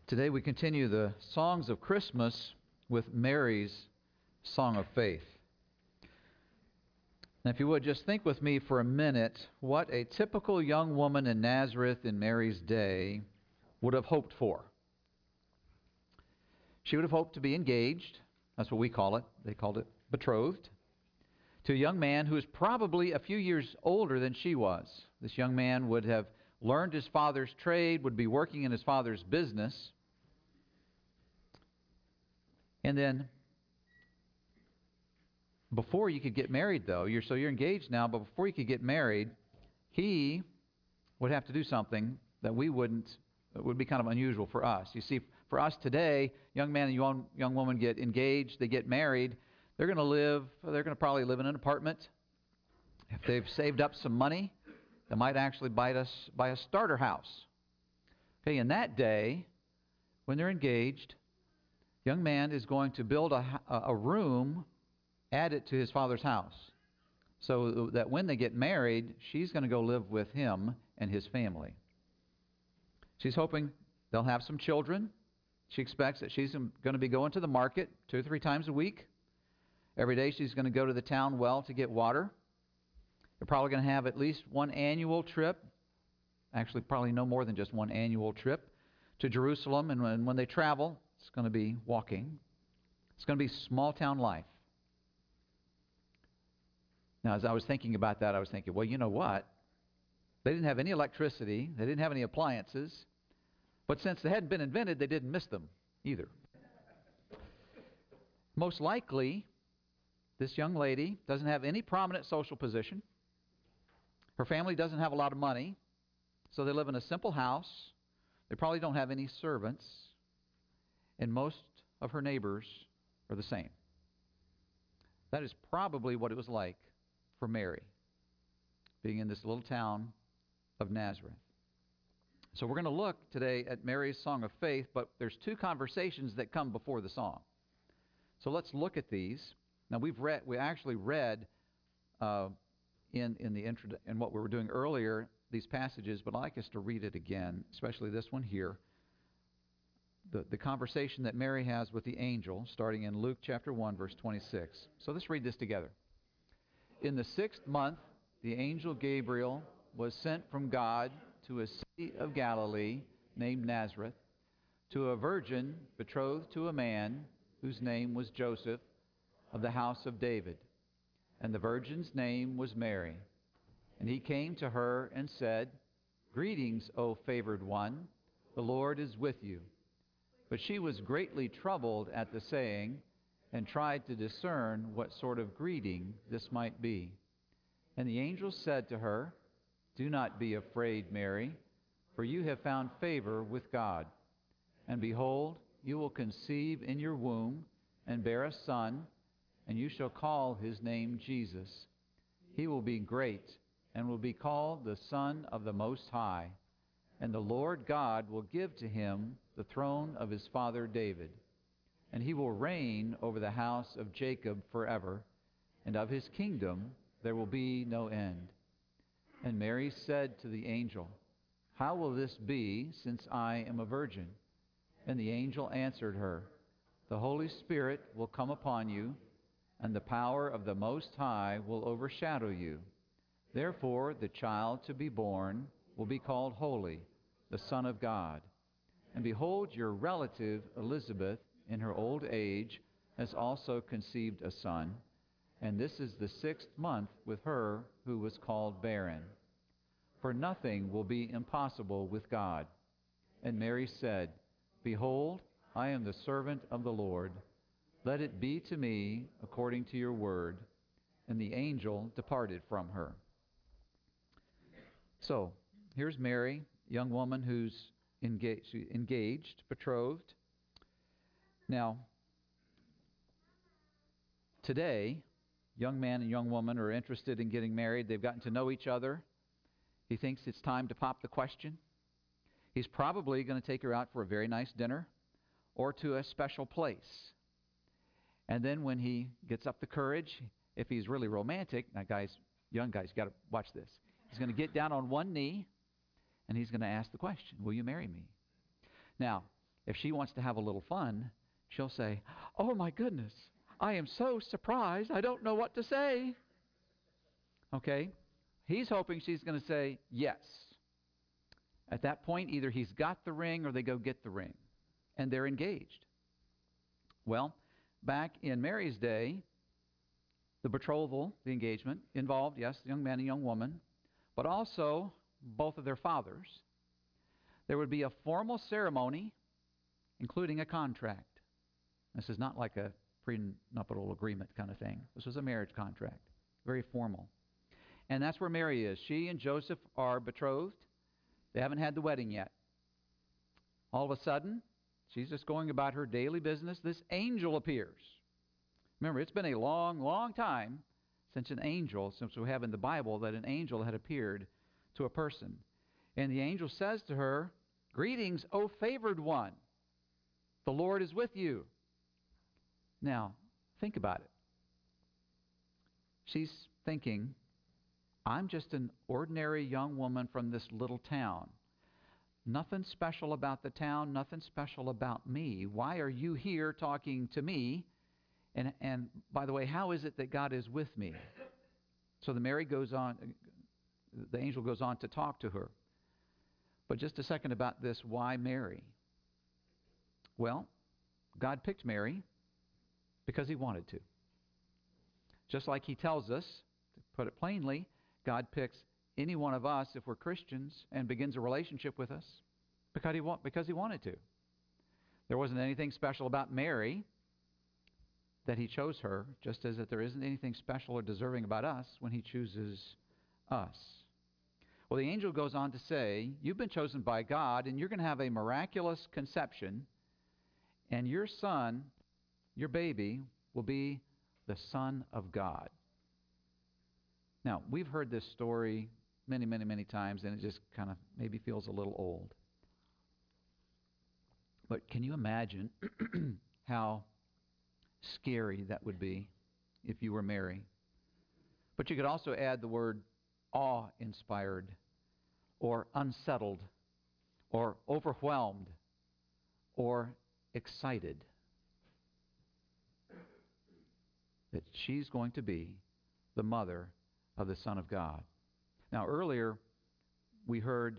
Today we continue the songs of Christmas with Mary's Song of Faith. Now, if you would just think with me for a minute what a typical young woman in Nazareth in Mary's day would have hoped for. She would have hoped to be engaged. That's what we call it. They called it betrothed. To a young man who is probably a few years older than she was. This young man would have learned his father's trade, would be working in his father's business. And then, before you could get married, though, you're engaged now, but before you could get married, he would have to do something that would be kind of unusual for us. You see, for us today, young man and young woman get engaged, they get married, they're going to probably live in an apartment. If they've saved up some money, they might actually buy a starter house. Okay, in that day, when they're engaged, young man is going to build a room, add it to his father's house, so that when they get married, she's going to go live with him and his family. She's hoping they'll have some children. She expects that she's going to be going to the market 2 or 3 times a week. Every day she's going to go to the town well to get water. They're probably going to have at least one annual trip, actually probably no more than just one annual trip, to Jerusalem. And when they travel, it's going to be walking. It's going to be small town life. Now, as I was thinking about that, I was thinking, well, you know what? They didn't have any electricity. They didn't have any appliances. But since they hadn't been invented, they didn't miss them either. Most likely, this young lady doesn't have any prominent social position. Her family doesn't have a lot of money, so they live in a simple house. They probably don't have any servants, and most of her neighbors are the same. That is probably what it was like for Mary, being in this little town of Nazareth. So we're going to look today at Mary's Song of Faith, but there's 2 conversations that come before the song. So let's look at these. Now we actually read in what we were doing earlier these passages, but I'd like us to read it again, especially this one here. The conversation that Mary has with the angel, starting in Luke chapter 1, verse 26. So let's read this together. In the 6th month, the angel Gabriel was sent from God to a city of Galilee named Nazareth, to a virgin betrothed to a man whose name was Joseph, of the house of David. And the virgin's name was Mary. And he came to her and said, "Greetings, O favored one, the Lord is with you." But she was greatly troubled at the saying, and tried to discern what sort of greeting this might be. And the angel said to her, "Do not be afraid, Mary, for you have found favor with God. And behold, you will conceive in your womb and bear a son, and you shall call his name Jesus. He will be great and will be called the Son of the Most High. And the Lord God will give to him the throne of his father David. And he will reign over the house of Jacob forever, and of his kingdom there will be no end." And Mary said to the angel, "How will this be, since I am a virgin?" And the angel answered her, "The Holy Spirit will come upon you, and the power of the Most High will overshadow you. Therefore the child to be born will be called Holy, the Son of God. And behold, your relative Elizabeth, in her old age, has also conceived a son, and this is the 6th month with her who was called barren. For nothing will be impossible with God." And Mary said, "Behold, I am the servant of the Lord. Let it be to me according to your word." And the angel departed from her. So, here's Mary, young woman who's engaged, betrothed. Now, today, young man and young woman are interested in getting married. They've gotten to know each other. He thinks it's time to pop the question. He's probably going to take her out for a very nice dinner or to a special place. And then when he gets up the courage, if he's really romantic, now guys, young guys, you've got to watch this. He's going to get down on one knee and he's going to ask the question, "Will you marry me?" Now, If she wants to have a little fun, she'll say, "Oh my goodness, I am so surprised. I don't know what to say." Okay? He's hoping she's going to say yes. At that point, either he's got the ring or they go get the ring, and they're engaged. Well, back in Mary's day, the betrothal, the engagement, involved, yes, the young man and young woman, but also both of their fathers. There would be a formal ceremony, including a contract. This is not like a prenuptial agreement kind of thing. This was a marriage contract, very formal. And that's where Mary is. She and Joseph are betrothed. They haven't had the wedding yet. All of a sudden, she's just going about her daily business. This angel appears. Remember, it's been a long, long time since we have in the Bible that an angel had appeared to a person. And the angel says to her, "Greetings, O favored one. The Lord is with you." Now, think about it. She's thinking, I'm just an ordinary young woman from this little town. Nothing special about the town, nothing special about me. Why are you here talking to me? And by the way, how is it that God is with me? So the angel goes on to talk to her. But just a second about this, why Mary? Well, God picked Mary because he wanted to. Just like he tells us, to put it plainly, God picks any one of us, if we're Christians, and begins a relationship with us because he wanted to. There wasn't anything special about Mary that he chose her, just as that there isn't anything special or deserving about us when he chooses us. Well, the angel goes on to say, you've been chosen by God, and you're going to have a miraculous conception, and your son, your baby, will be the Son of God. Now, we've heard this story many, many, many times, and it just kind of maybe feels a little old. But can you imagine how scary that would be if you were Mary? But you could also add the word awe-inspired, or unsettled, or overwhelmed, or excited that she's going to be the mother of the Son of God. Now, earlier we heard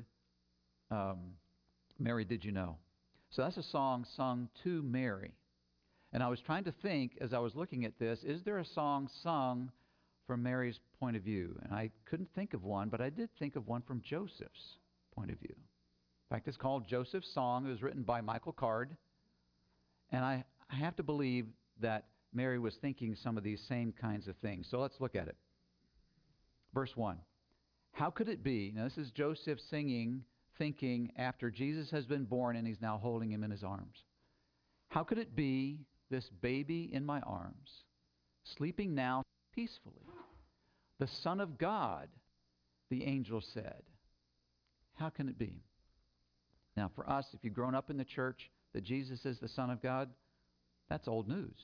Mary, Did You Know? So that's a song sung to Mary. And I was trying to think, as I was looking at this, is there a song sung from Mary's point of view? And I couldn't think of one, but I did think of one from Joseph's point of view. In fact, it's called Joseph's Song. It was written by Michael Card. And I have to believe that Mary was thinking some of these same kinds of things. So let's look at it. Verse 1. How could it be, now this is Joseph singing, thinking after Jesus has been born and he's now holding him in his arms. How could it be this baby in my arms, sleeping now peacefully? The Son of God, the angel said. How can it be? Now for us, if you've grown up in the church that Jesus is the Son of God, that's old news.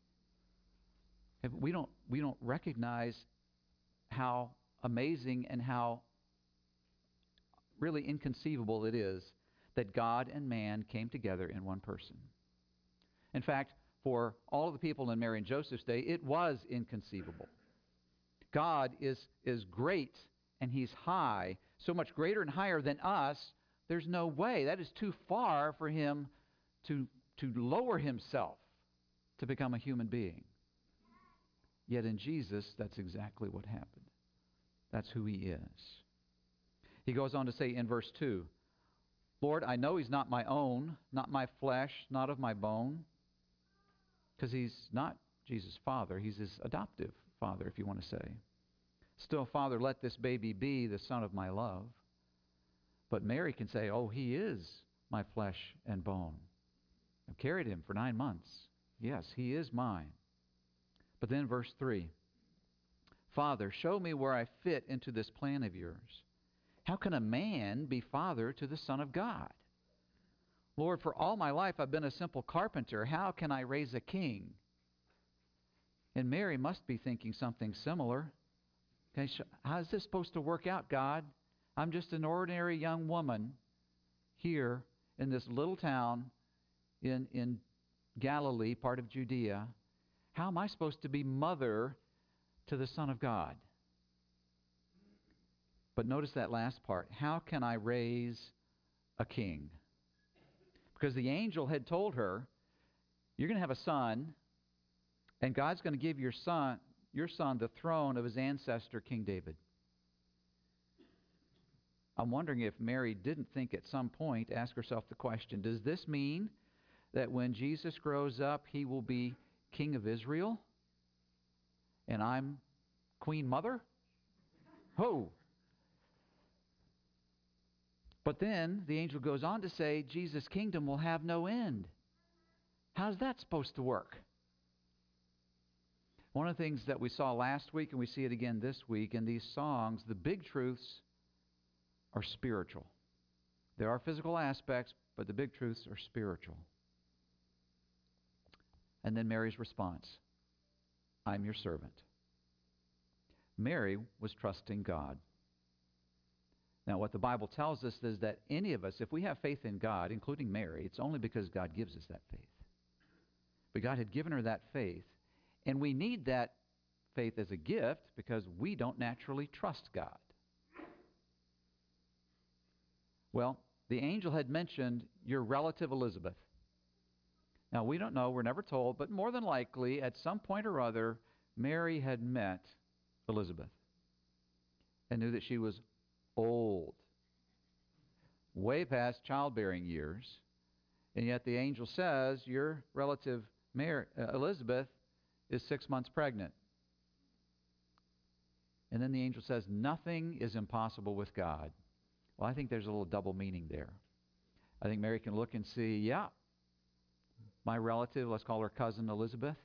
We don't recognize how amazing and how really inconceivable it is that God and man came together in one person. In fact, for all of the people in Mary and Joseph's day, it was inconceivable. God is great and he's high, so much greater and higher than us. There's no way. That is too far for him to lower himself to become a human being. Yet in Jesus, that's exactly what happened. That's who he is. He goes on to say in verse 2, Lord, I know he's not my own, not my flesh, not of my bone, because he's not Jesus' father. He's his adoptive father, if you want to say. Still, Father, let this baby be the son of my love. But Mary can say, oh, he is my flesh and bone. I've carried him for 9 months. Yes, he is mine. But then verse 3, Father, show me where I fit into this plan of yours. How can a man be father to the Son of God? Lord, for all my life I've been a simple carpenter. How can I raise a king? And Mary must be thinking something similar. Okay, how is this supposed to work out, God? I'm just an ordinary young woman here in this little town, in Galilee, part of Judea. How am I supposed to be mother to the Son of God? But notice that last part. How can I raise a king? Because the angel had told her, you're going to have a son, and God's going to give your son the throne of his ancestor, King David. I'm wondering if Mary didn't think at some point, ask herself the question, does this mean that when Jesus grows up, he will be King of Israel? And I'm Queen Mother? Ho! But then the angel goes on to say, Jesus' kingdom will have no end. How's that supposed to work? One of the things that we saw last week, and we see it again this week, in these songs, the big truths are spiritual. There are physical aspects, but the big truths are spiritual. And then Mary's response, I'm your servant. Mary was trusting God. Now, what the Bible tells us is that any of us, if we have faith in God, including Mary, it's only because God gives us that faith. But God had given her that faith, and we need that faith as a gift because we don't naturally trust God. Well, the angel had mentioned your relative Elizabeth. Now, we don't know, we're never told, but more than likely, at some point or other, Mary had met Elizabeth and knew that she was old, way past childbearing years, and yet the angel says your relative Elizabeth is 6 months pregnant. And then the angel says nothing is impossible with God. Well, I think there's a little double meaning there. I think Mary can look and see, yeah, my relative, let's call her cousin Elizabeth,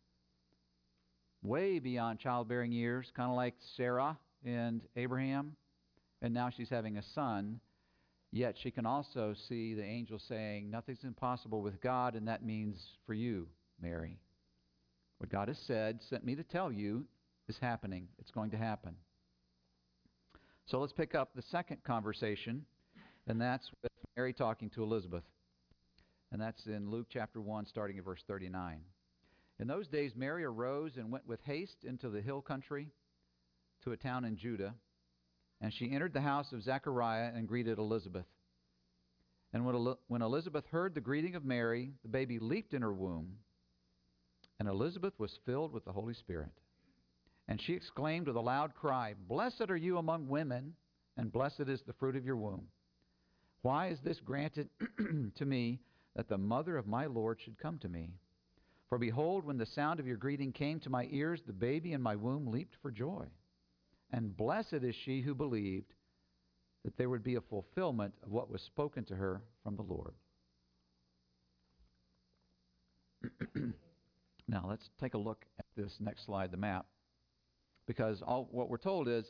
way beyond childbearing years, kind of like Sarah and Abraham, and now she's having a son. Yet she can also see the angel saying, nothing's impossible with God, and that means for you, Mary. What God has said, sent me to tell you, is happening. It's going to happen. So let's pick up the second conversation, and that's with Mary talking to Elizabeth. And that's in Luke chapter 1, starting at verse 39. In those days, Mary arose and went with haste into the hill country to a town in Judah. And she entered the house of Zechariah and greeted Elizabeth. And when Elizabeth heard the greeting of Mary, the baby leaped in her womb, and Elizabeth was filled with the Holy Spirit. And she exclaimed with a loud cry, Blessed are you among women, and blessed is the fruit of your womb. Why is this granted to me, that the mother of my Lord should come to me? For behold, when the sound of your greeting came to my ears, the baby in my womb leaped for joy. And blessed is she who believed that there would be a fulfillment of what was spoken to her from the Lord. Now, let's take a look at this next slide, the map. Because what we're told is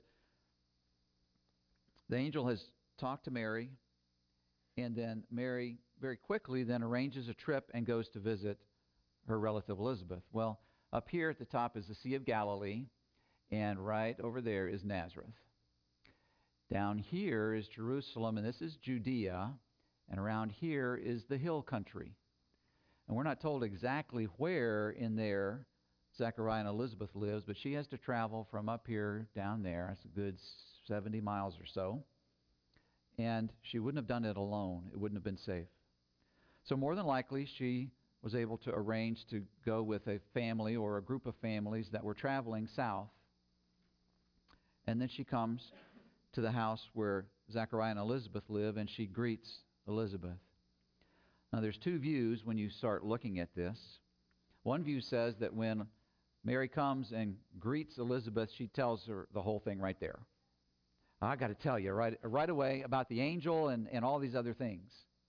the angel has talked to Mary, and then Mary very quickly then arranges a trip and goes to visit her relative Elizabeth. Well, up here at the top is the Sea of Galilee, and right over there is Nazareth. Down here is Jerusalem, and this is Judea, and around here is the hill country. And we're not told exactly where in there Zechariah and Elizabeth lives, but she has to travel from up here down there. It's a good 70 miles or so. And she wouldn't have done it alone. It wouldn't have been safe. So more than likely, she was able to arrange to go with a family or a group of families that were traveling south. And then she comes to the house where Zechariah and Elizabeth live, and she greets Elizabeth. Now, there's two views when you start looking at this. One view says that when Mary comes and greets Elizabeth, she tells her the whole thing right there. I got to tell you right away about the angel and all these other things.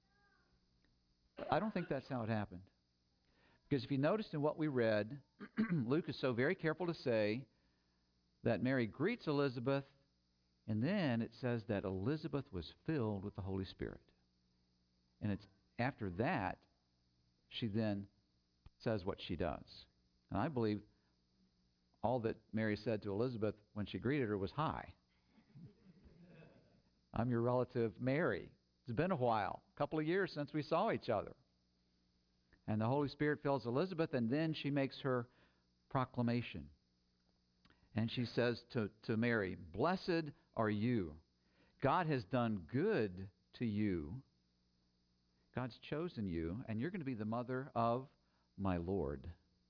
I don't think that's how it happened. Because if you noticed in what we read, Luke is so very careful to say that Mary greets Elizabeth, and then it says that Elizabeth was filled with the Holy Spirit. And it's after that, she then says what she does. And I believe all that Mary said to Elizabeth when she greeted her was, Hi. I'm your relative Mary. It's been a while, a couple of years since we saw each other. And the Holy Spirit fills Elizabeth, and then she makes her proclamation. And she says to Mary, "Blessed are you. God has done good to you. God's chosen you, and you're going to be the mother of my Lord."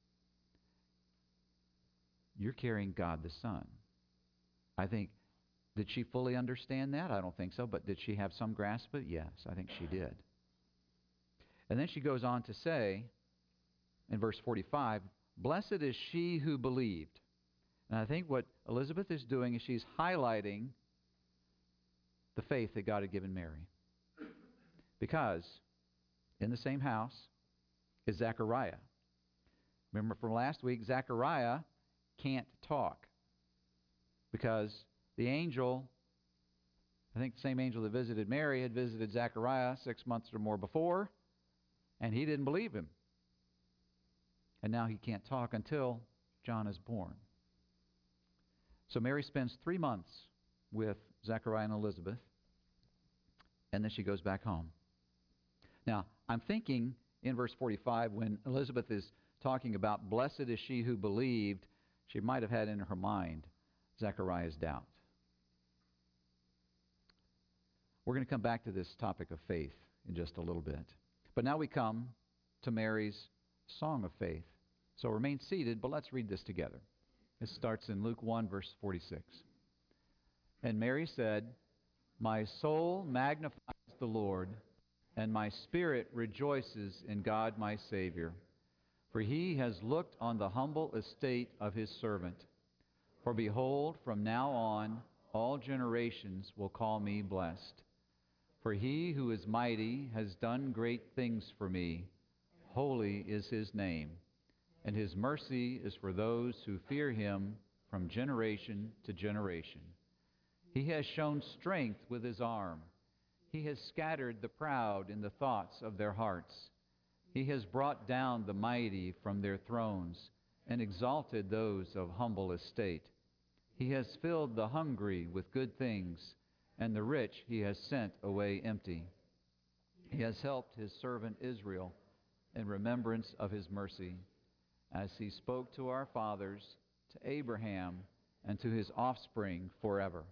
You're carrying God the Son. I think, did she fully understand that? I don't think so, but did she have some grasp of it? Yes, I think she did. And then she goes on to say, in verse 45, "Blessed is she who believed." And I think what Elizabeth is doing is she's highlighting the faith that God had given Mary. Because in the same house is Zechariah. Remember from last week, Zechariah can't talk because the angel, I think the same angel that visited Mary, had visited Zechariah 6 months or more before, and he didn't believe him. And now he can't talk until John is born. So Mary spends 3 months with Zechariah and Elizabeth, and then she goes back home. Now, I'm thinking in verse 45, when Elizabeth is talking about blessed is she who believed, she might have had in her mind Zechariah's doubt. We're going to come back to this topic of faith in just a little bit. But now we come to Mary's song of faith. So remain seated, but let's read this together. It starts in Luke 1, verse 46. "And Mary said, My soul magnifies the Lord, and my spirit rejoices in God my Savior. For he has looked on the humble estate of his servant. For behold, from now on all generations will call me blessed. For he who is mighty has done great things for me. Holy is his name, and his mercy is for those who fear him from generation to generation. He has shown strength with his arm. He has scattered the proud in the thoughts of their hearts. He has brought down the mighty from their thrones and exalted those of humble estate. He has filled the hungry with good things, and the rich he has sent away empty. He has helped his servant Israel in remembrance of his mercy, as he spoke to our fathers, to Abraham, and to his offspring forever."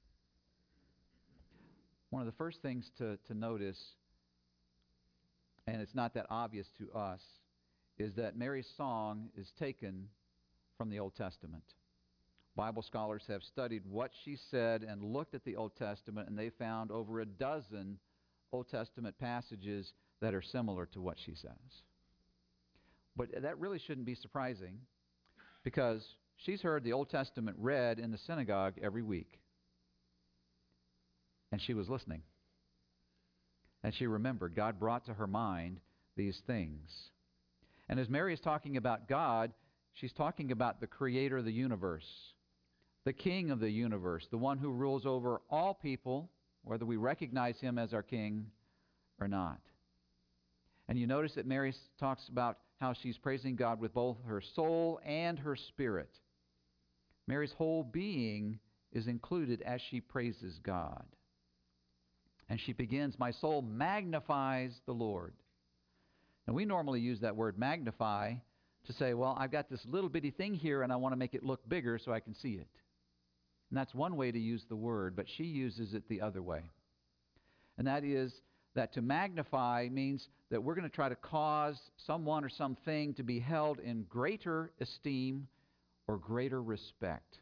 One of the first things to notice, and it's not that obvious to us, is that Mary's song is taken from the Old Testament. Bible scholars have studied what she said and looked at the Old Testament, and they found over a dozen Old Testament passages that are similar to what she says. But that really shouldn't be surprising, because she's heard the Old Testament read in the synagogue every week. And she was listening. And she remembered. God brought to her mind these things. And as Mary is talking about God, she's talking about the creator of the universe, the king of the universe, the one who rules over all people, whether we recognize him as our king or not. And you notice that Mary talks about how she's praising God with both her soul and her spirit. Mary's whole being is included as she praises God. And she begins, "My soul magnifies the Lord." And we normally use that word magnify to say, well, I've got this little bitty thing here and I want to make it look bigger so I can see it. And that's one way to use the word, but she uses it the other way. And that is that to magnify means that we're going to try to cause someone or something to be held in greater esteem or greater respect.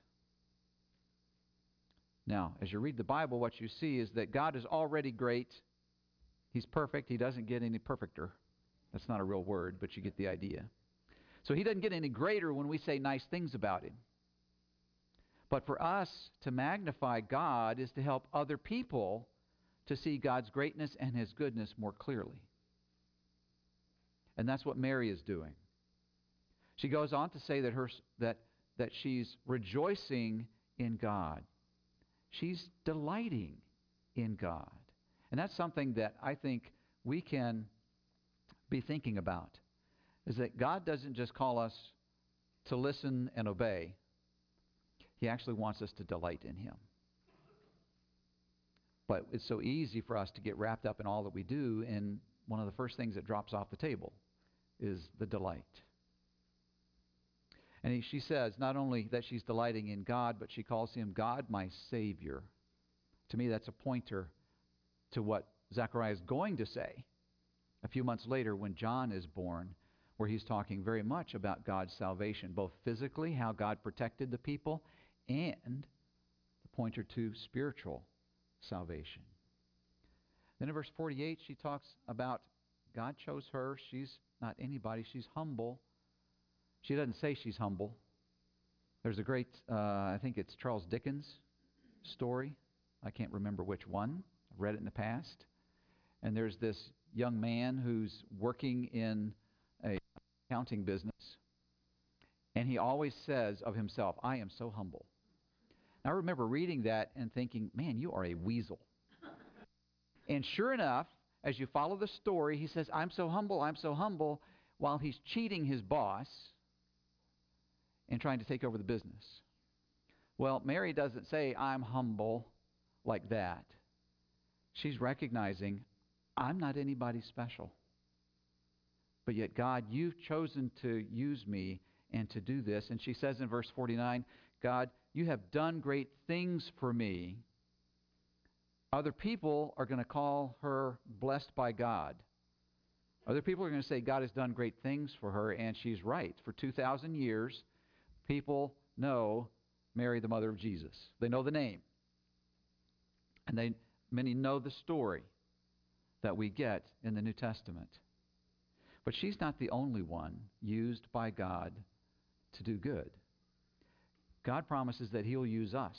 Now, as you read the Bible, what you see is that God is already great. He's perfect. He doesn't get any perfecter. That's not a real word, but you get the idea. So he doesn't get any greater when we say nice things about him. But for us to magnify God is to help other people to see God's greatness and his goodness more clearly. And that's what Mary is doing. She goes on to say that she's rejoicing in God. She's delighting in God. And that's something that I think we can be thinking about, is that God doesn't just call us to listen and obey. He actually wants us to delight in him. But it's so easy for us to get wrapped up in all that we do, and one of the first things that drops off the table is the delight. And she says not only that she's delighting in God, but she calls him God, my Savior. To me, that's a pointer to what Zechariah is going to say a few months later when John is born, where he's talking very much about God's salvation, both physically, how God protected the people, and the pointer to spiritual salvation. Then in verse 48, she talks about God chose her. She's not anybody. She's humble. She doesn't say she's humble. There's a great, I think it's Charles Dickens story. I can't remember which one. I've read it in the past. And there's this young man who's working in a accounting business. And he always says of himself, I am so humble. Now, I remember reading that and thinking, man, you are a weasel. And sure enough, as you follow the story, he says, I'm so humble, while he's cheating his boss and trying to take over the business. Well, Mary doesn't say, I'm humble like that. She's recognizing, I'm not anybody special. But yet, God, you've chosen to use me and to do this. And she says in verse 49, God, you have done great things for me. Other people are going to call her blessed by God. Other people are going to say God has done great things for her, and she's right. For 2,000 years, people know Mary, the mother of Jesus. They know the name. And many know the story that we get in the New Testament. But she's not the only one used by God to do good. God promises that he'll use us,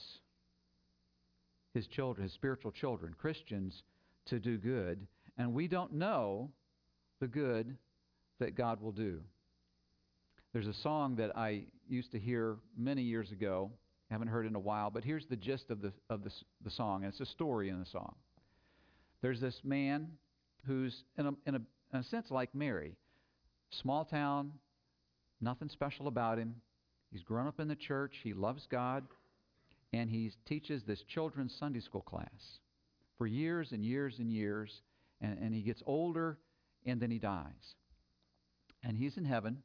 his children, his spiritual children, Christians, to do good. And we don't know the good that God will do. There's a song that I used to hear many years ago. I haven't heard it in a while, but here's the gist of the song, and it's a story in the song. There's this man who's, in a sense, like Mary. Small town, nothing special about him. He's grown up in the church. He loves God. And he teaches this children's Sunday school class for years and years and years. And he gets older, and then he dies. And he's in heaven.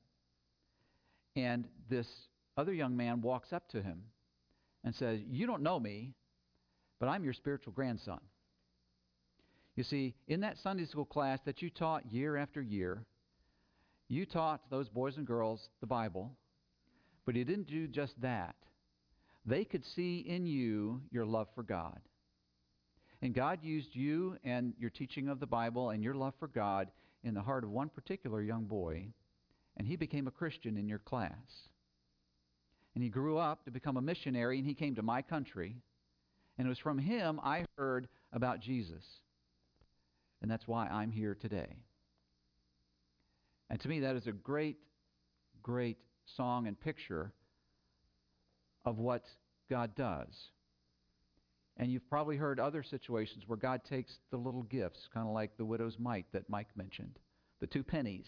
And this other young man walks up to him and says, you don't know me, but I'm your spiritual grandson. You see, in that Sunday school class that you taught year after year, you taught those boys and girls the Bible, but you didn't do just that. They could see in you your love for God. And God used you and your teaching of the Bible and your love for God in the heart of one particular young boy, and he became a Christian in your class. And he grew up to become a missionary, and he came to my country, and it was from him I heard about Jesus. And that's why I'm here today. And to me, that is a great, great song and picture of what God does. And you've probably heard other situations where God takes the little gifts, kind of like the widow's mite that Mike mentioned, the 2 pennies,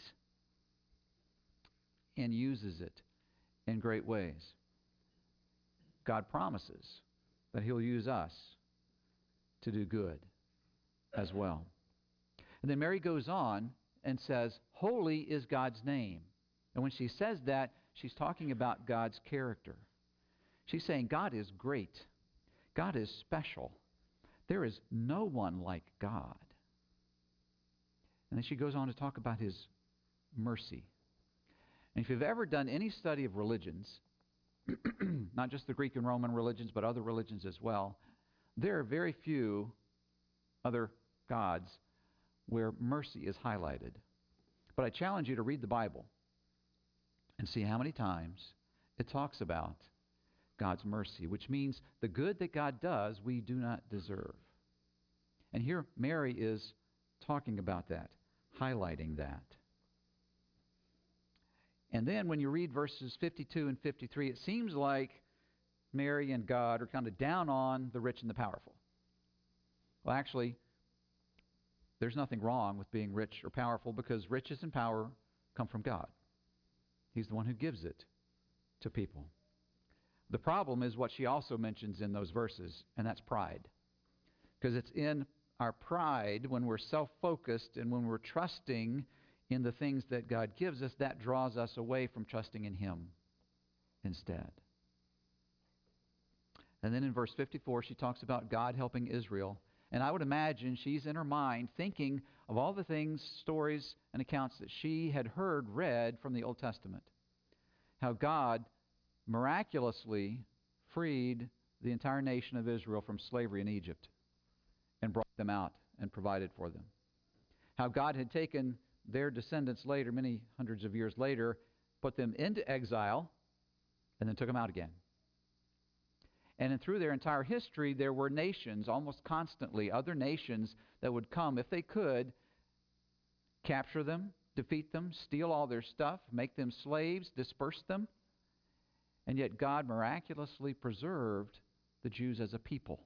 and uses it in great ways. God promises that he'll use us to do good as well. And then Mary goes on and says, holy is God's name. And when she says that, she's talking about God's character. She's saying God is great. God is special. There is no one like God. And then she goes on to talk about his mercy. And if you've ever done any study of religions, not just the Greek and Roman religions, but other religions as well, there are very few other gods where mercy is highlighted. But I challenge you to read the Bible and see how many times it talks about God's mercy, which means the good that God does, we do not deserve. And here Mary is talking about that, highlighting that. And then when you read verses 52 and 53, it seems like Mary and God are kind of down on the rich and the powerful. Well, actually, there's nothing wrong with being rich or powerful because riches and power come from God. He's the one who gives it to people. The problem is what she also mentions in those verses, and that's pride. Because it's in our pride when we're self-focused and when we're trusting in the things that God gives us, that draws us away from trusting in Him instead. And then in verse 54, she talks about God helping Israel. And I would imagine she's in her mind thinking of all the things, stories, and accounts that she had read from the Old Testament. How God miraculously freed the entire nation of Israel from slavery in Egypt and brought them out and provided for them. How God had taken their descendants later, many hundreds of years later, put them into exile, and then took them out again. And through their entire history, there were nations, almost constantly, other nations that would come, if they could, capture them, defeat them, steal all their stuff, make them slaves, disperse them. And yet God miraculously preserved the Jews as a people.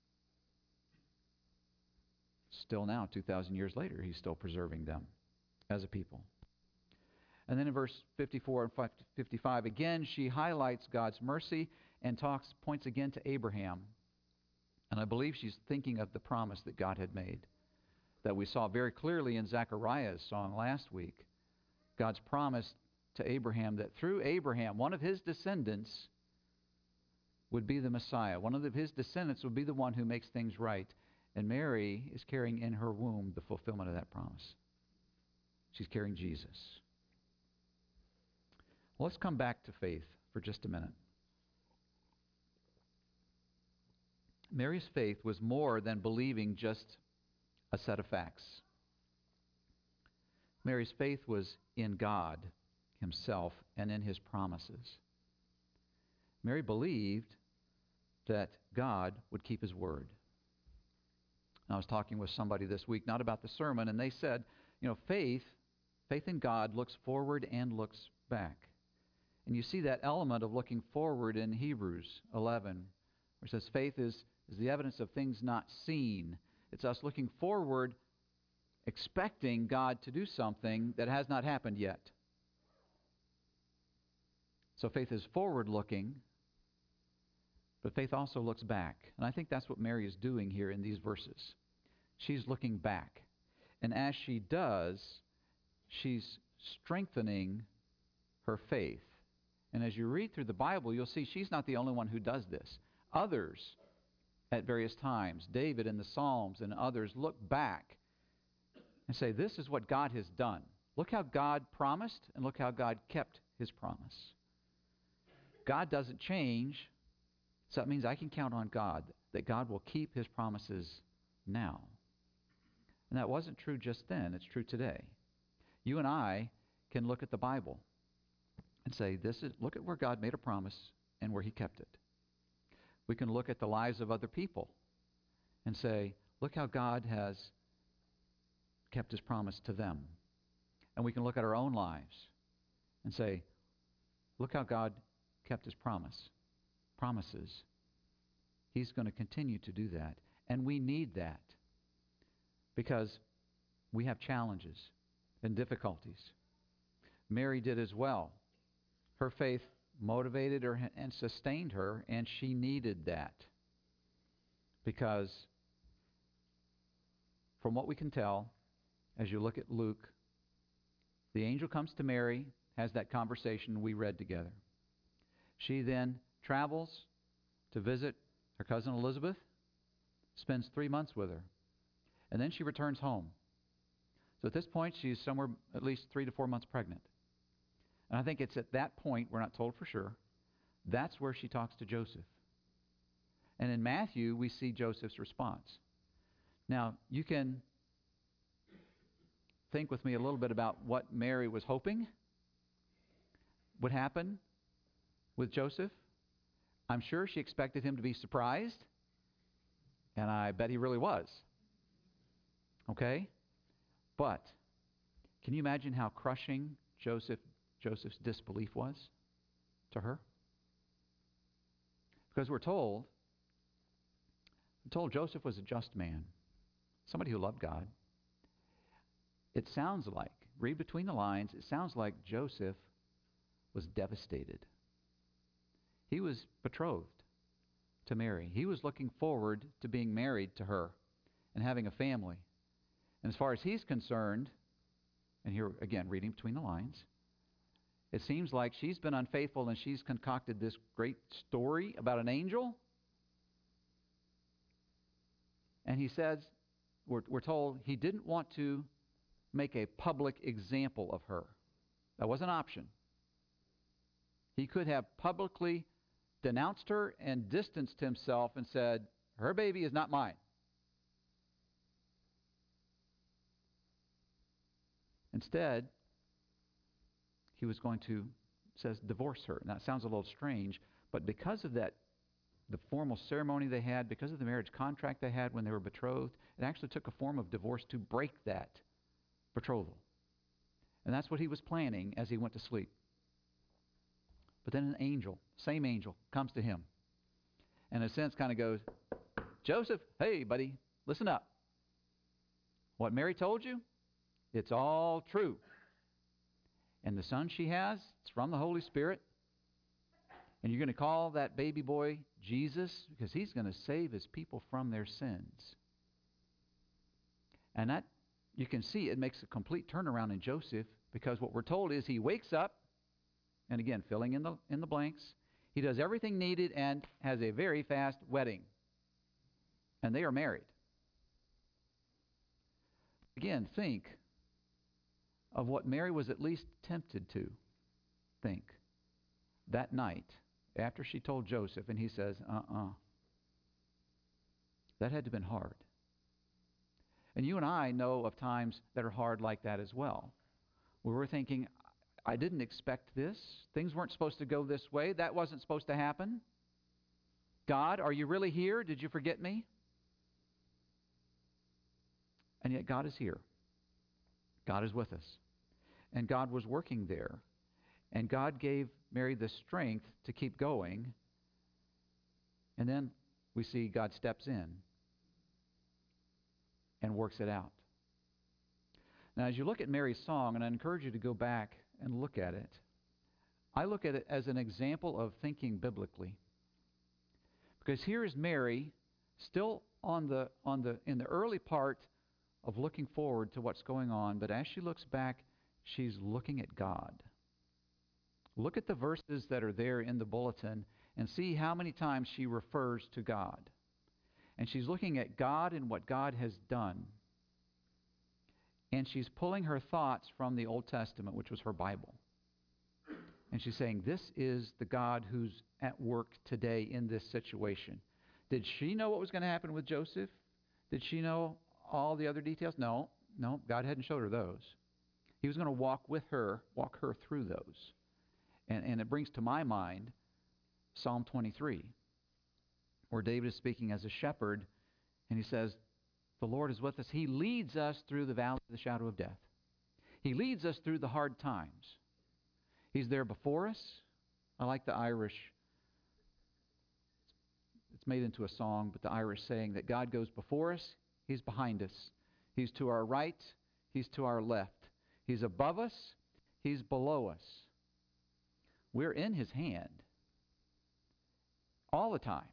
Still now, 2,000 years later, He's still preserving them as a people. And then in verse 54 and 55, again, she highlights God's mercy and points again to Abraham. And I believe she's thinking of the promise that God had made, that we saw very clearly in Zechariah's song last week. God's promise to Abraham that through Abraham, one of his descendants would be the Messiah. One of his descendants would be the one who makes things right. And Mary is carrying in her womb the fulfillment of that promise. She's carrying Jesus. Well, let's come back to faith for just a minute. Mary's faith was more than believing just a set of facts. Mary's faith was in God Himself and in His promises. Mary believed that God would keep His word. I was talking with somebody this week, not about the sermon, and they said, faith in God looks forward and looks back. And you see that element of looking forward in Hebrews 11, where it says faith is the evidence of things not seen. It's us looking forward, expecting God to do something that has not happened yet. So faith is forward-looking, but faith also looks back. And I think that's what Mary is doing here in these verses. She's looking back. And as she does, she's strengthening her faith. And as you read through the Bible, you'll see she's not the only one who does this. Others, at various times, David in the Psalms and others, look back and say, this is what God has done. Look how God promised, and look how God kept His promise. God doesn't change, so that means I can count on God, that God will keep His promises now. And that wasn't true just then, it's true today. You and I can look at the Bible and say, look at where God made a promise and where He kept it. We can look at the lives of other people and say, look how God has kept His promise to them. And we can look at our own lives and say, look how God kept His promises. He's going to continue to do that. And we need that because we have challenges and difficulties. Mary did as well. Her faith motivated her and sustained her, and she needed that. Because from what we can tell, as you look at Luke, the angel comes to Mary, has that conversation we read together. She then travels to visit her cousin Elizabeth, spends 3 months with her, and then she returns home. So at this point, she's somewhere at least 3 to 4 months pregnant. And I think it's at that point, we're not told for sure, that's where she talks to Joseph. And in Matthew, we see Joseph's response. Now, you can think with me a little bit about what Mary was hoping would happen with Joseph. I'm sure she expected him to be surprised, and I bet he really was. Okay? But can you imagine how crushing Joseph's disbelief was to her? Because we're told Joseph was a just man, somebody who loved God. It sounds like, read between the lines, it sounds like Joseph was devastated. He was betrothed to Mary. He was looking forward to being married to her and having a family. And as far as he's concerned, and here again, reading between the lines, it seems like she's been unfaithful and she's concocted this great story about an angel. And he says, we're told he didn't want to make a public example of her. That was an option. He could have publicly denounced her and distanced himself and said, her baby is not mine. Instead, he was going to, says, divorce her. Now, it sounds a little strange, but because of that, the formal ceremony they had, because of the marriage contract they had when they were betrothed, it actually took a form of divorce to break that betrothal. And that's what he was planning as he went to sleep. But then an angel, same angel, comes to him. And in a sense kind of goes, Joseph, hey, buddy, listen up. What Mary told you, it's all true. And the son she has, it's from the Holy Spirit. And you're going to call that baby boy Jesus because he's going to save his people from their sins. And that, you can see it makes a complete turnaround in Joseph, because what we're told is he wakes up, and again, filling in the blanks, he does everything needed and has a very fast wedding. And they are married. Again, think of what Mary was at least tempted to think that night after she told Joseph, and he says, That had to have been hard. And you and I know of times that are hard like that as well, where we're thinking, I didn't expect this. Things weren't supposed to go this way. That wasn't supposed to happen. God, are you really here? Did you forget me? And yet God is here. God is with us. And God was working there. And God gave Mary the strength to keep going. And then we see God steps in and works it out. Now, as you look at Mary's song, and I encourage you to go back and look at it, I look at it as an example of thinking biblically. Because here is Mary still in the early part of looking forward to what's going on, but as she looks back, she's looking at God. Look at the verses that are there in the bulletin and see how many times she refers to God. And she's looking at God and what God has done. And she's pulling her thoughts from the Old Testament, which was her Bible. And she's saying, this is the God who's at work today in this situation. Did she know what was going to happen with Joseph? Did she know all the other details? No, God hadn't showed her those. He was going to walk her through those. And it brings to my mind Psalm 23, where David is speaking as a shepherd, and he says, the Lord is with us. He leads us through the valley of the shadow of death. He leads us through the hard times. He's there before us. I like the Irish. It's made into a song, but the Irish saying that God goes before us, He's behind us. He's to our right, He's to our left. He's above us, He's below us. We're in His hand all the time.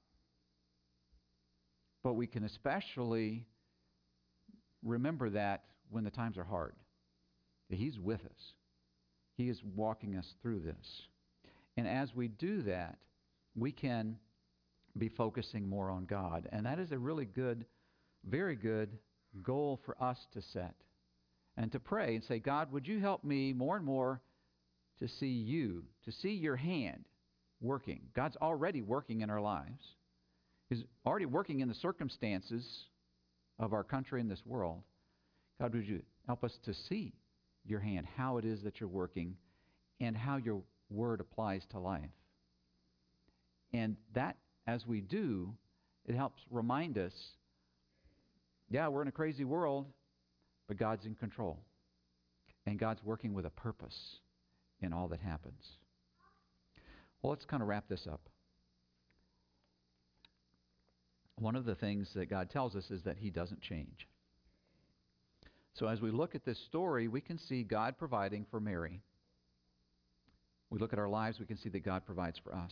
But we can especially remember that when the times are hard, that He's with us. He is walking us through this. And as we do that, we can be focusing more on God. And that is a really good, very good goal for us to set and to pray and say, God, would you help me more and more to see you, to see your hand working. God's already working in our lives. He's already working in the circumstances of our country and this world. God, would you help us to see your hand, how it is that you're working, and how your word applies to life. And that, as we do, it helps remind us, yeah, we're in a crazy world, but God's in control. And God's working with a purpose in all that happens. Well, let's kind of wrap this up. One of the things that God tells us is that He doesn't change. So as we look at this story, we can see God providing for Mary. We look at our lives, we can see that God provides for us.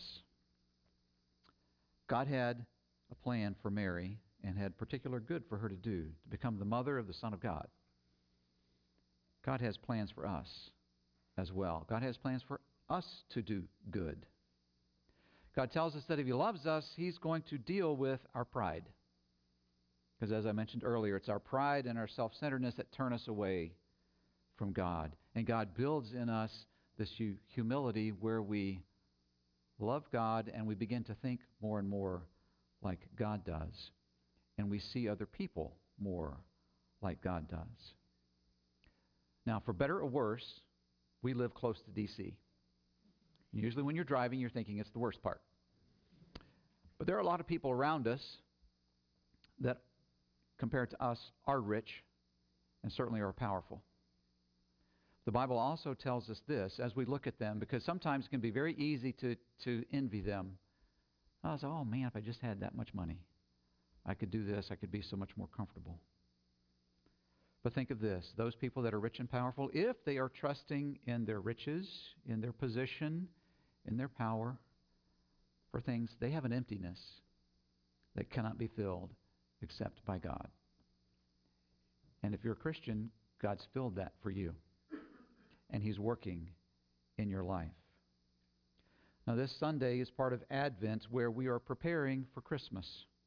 God had a plan for Mary and had particular good for her to do, to become the mother of the Son of God. God has plans for us as well. God has plans for us to do good. God tells us that if He loves us, He's going to deal with our pride. Because as I mentioned earlier, it's our pride and our self-centeredness that turn us away from God. And God builds in us this humility where we love God and we begin to think more and more like God does. And we see other people more like God does. Now, for better or worse, we live close to D.C. Usually when you're driving, you're thinking it's the worst part. But there are a lot of people around us that, compared to us, are rich and certainly are powerful. The Bible also tells us this as we look at them, because sometimes it can be very easy to envy them. I was, oh man, if I just had that much money, I could do this, I could be so much more comfortable. But think of this, those people that are rich and powerful, if they are trusting in their riches, in their position, in their power, for things, they have an emptiness that cannot be filled except by God. And if you're a Christian, God's filled that for you. And He's working in your life. Now this Sunday is part of Advent where we are preparing for Christmas.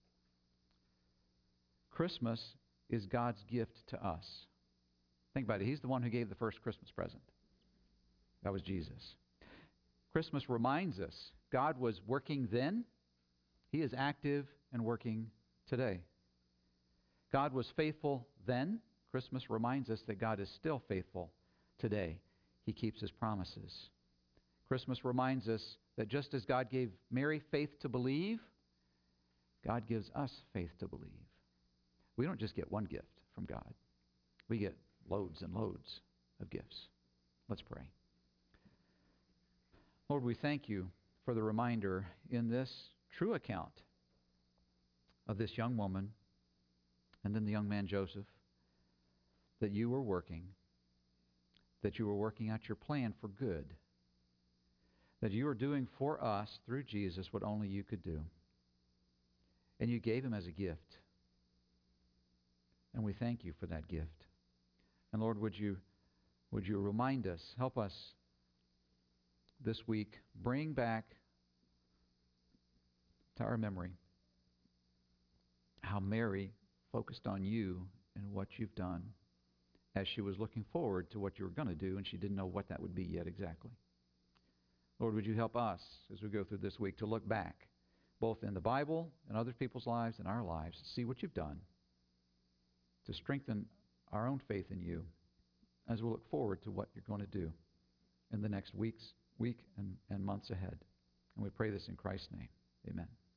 Christmas is God's gift to us. Think about it. He's the one who gave the first Christmas present. That was Jesus. Christmas reminds us God was working then. He is active and working today. God was faithful then. Christmas reminds us that God is still faithful today. He keeps His promises. Christmas reminds us that just as God gave Mary faith to believe, God gives us faith to believe. We don't just get one gift from God. We get loads and loads of gifts. Let's pray. Lord, we thank You for the reminder in this true account of this young woman and then the young man Joseph that You were working, that You were working out Your plan for good, that You are doing for us through Jesus what only You could do. And You gave Him as a gift. And we thank You for that gift. And Lord, would you remind us, help us this week, bring back to our memory how Mary focused on You and what You've done as she was looking forward to what You were going to do, and she didn't know what that would be yet exactly. Lord, would You help us as we go through this week to look back, both in the Bible and other people's lives and our lives, see what You've done, to strengthen our own faith in You as we look forward to what You're going to do in the next week and months ahead. And we pray this in Christ's name. Amen.